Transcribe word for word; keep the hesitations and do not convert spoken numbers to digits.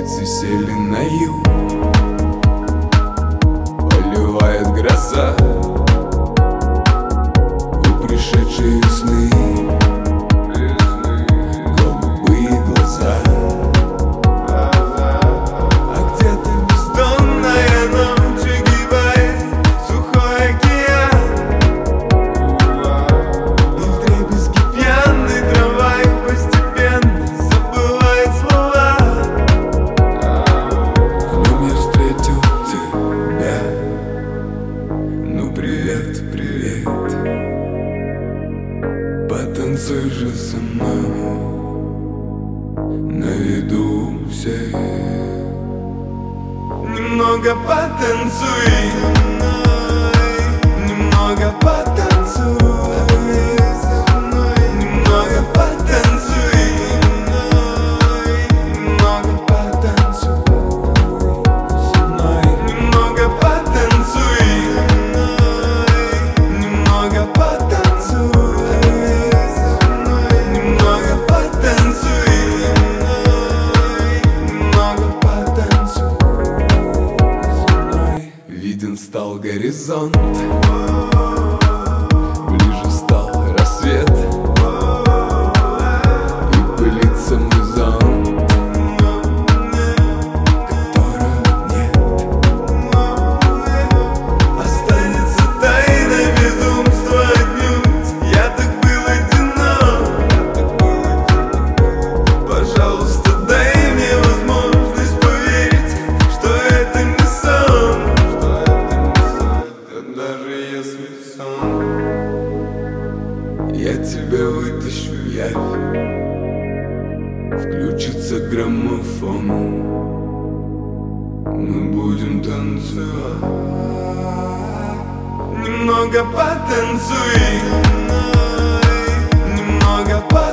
птицы сели на юг, поливает гроза у пришедшей весны. Голубые глаза, а где-то бездонная ночь огибает сухой океан, и вдребезги пьяной трамвай постепенно забывает слова. Днем я встретил тебя, ну привет, привет, потанцуй же со мной на виду у всех. Немного потанцуй со мной, немного потанцуй со мной, немного потанцуй со мной, немного потанцуй со мной, немного потанцуй со мной, немного потанцуй со мной, немного потанцуй со мной, немного потанцуй со мной. Виден стал горизонт, ближе стал рассвет, и пылится мой зонт, которого нет. Останется тайна безумства отнюдь. Я так был одинок. Пожалуйста, дай мне возможность поверить, что это не сон, даже если сон. Я тебя вытащу в явь, включится граммофон, мы будем танцевать. Немного потанцуй, немного потанцуй.